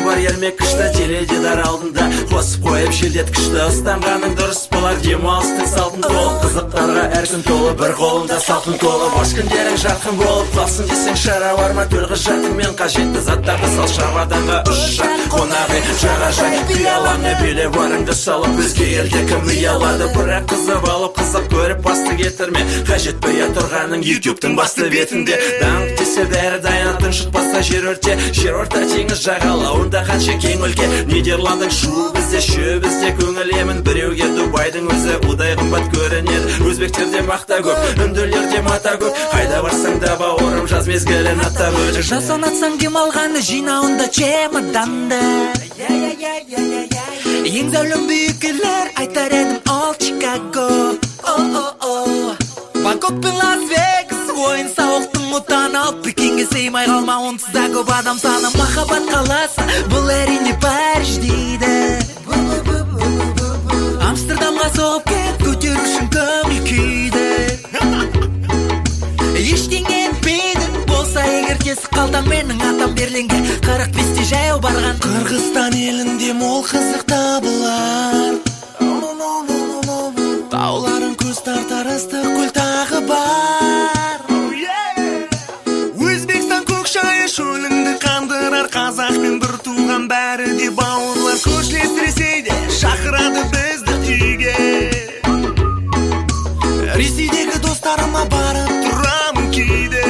бар ермек күшті, теледидар алдында қосып қойып желдеткішті. Ұстанғаның дұрыс болар, демалыстың салтын толып, қызықтарға әр күн толы, бір қолында салтын толы. Бош күндерің жарқын болып қалсын десең шара бар ма? Төл құжатыңмен қажетті заттарды сал шабаданға ұшша қонағы жағажай пиялаңа биле барыңды салып, өзге елде кім ұялады? Бірақ қызып алып қызық көріп басты кетірме, қажет бөя тұрғаның ютубтың басты бетінде. Даңқ десе бәрі дайнаттың шықпаса жер өрте, жер орта теңіз жағалауында қанша кең өлке. Нидерландың шу бізде, шу бізде көңіл емін. Біреуге Дубайдың өзі удай қымбат көрінеді. Өзбектерде мақта көп, үнділерде мата көп. Қайда барсаң да бауырым жаз мезгілін аттап өтіп. Жаз ұнатсаң демалғаны жинауында чемоданды. Ең зәулім бүйікілер айтар едім ол Чикаго. Бангкок пен Лас-Вегас ойын сауықтың отаны, ал Пекинге сыймай қалма, онсыз да көп адам саны. Махаббат қаласы бұл әрине Париж дейді. Амстердамға соғып кет, көтеру үшін көңіл күйді. Ештеңе етпейді болса егер тесік қалдан, менің атам Берлинге 45-те жаяу барған. Қырғызстан елінде мол қызық табылар, тауларын көз тартар ыстық көл тағы бар. Өзбекстан көк шайы шөліңді қандырар, қазақпен бір туған бәрі де бауырлар. Көршілес Ресейде шақырады бізді үйге, Ресейдегі достарыма барып тұрамын кейде.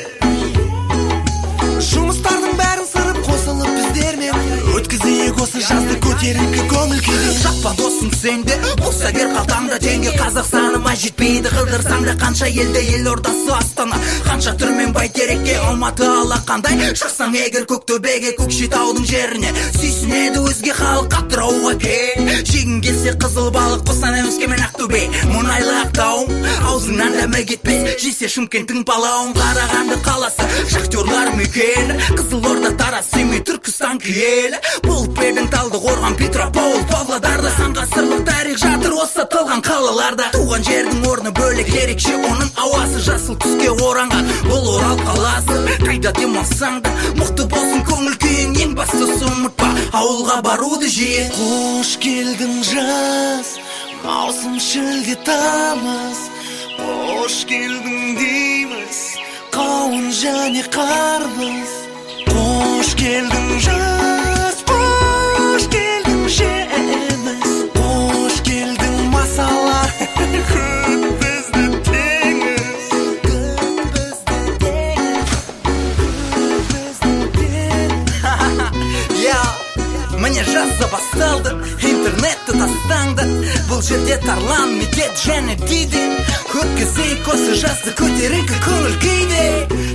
Жұмыстардың бәрін сырып қосылып біздермен өткізейік осы жазды көтеріңкі көңіл күйде. Шаппа досың сенде, болса кер қалтаңда теңге. Қазақстаныма жетпейді қылдырсаң да қанша елде, елордасы Астана, қанша түрмен Бәйтерекке, Алматы алақандай. Шықсаң егер Көктөбеге, Көкшетаудың жеріне, сүйсінеді өзге халық Атырауға кел. Жегің келсе қызыл балық, Қостанай, Өскемен, Ақтөбе, мұнайлы Ақтауың, аузыңнан дәмі кетпес. Жесе Шымкенттің палауын, Қарағанды қаласы, шахтерлар мекені, Қызылорда, Тараз, Семей, Түркістан киелі. Болып едің Талдықорған, Петропавл, Павлодарда. Сан ғасырлық тарих жатыр осы тылған қалаларда. Туған жердің орны бөлек, ерекше оның ауасы. Жасыл түске оранған бұл Орал қаласы. Қайда демалсаң да мықты болсын көңіл күйің, ең бастысы ұмытпа ауылға баруды жиі. Қош келдің жаз, маусым шілде тамыз, қош келдің дейміз қауын және қарбыз. Қош келдің жаз, қош келдің жеміс, қош келдің масалар, күт бізді теңіз, күт бізді теңіз, күт бізді теңіз. Міне жаза басталды, интернетті тастаңды. Бұл жерде тарлан, медет және диде. Өткізейік осы жазды көтеріңкі көңіл күйде.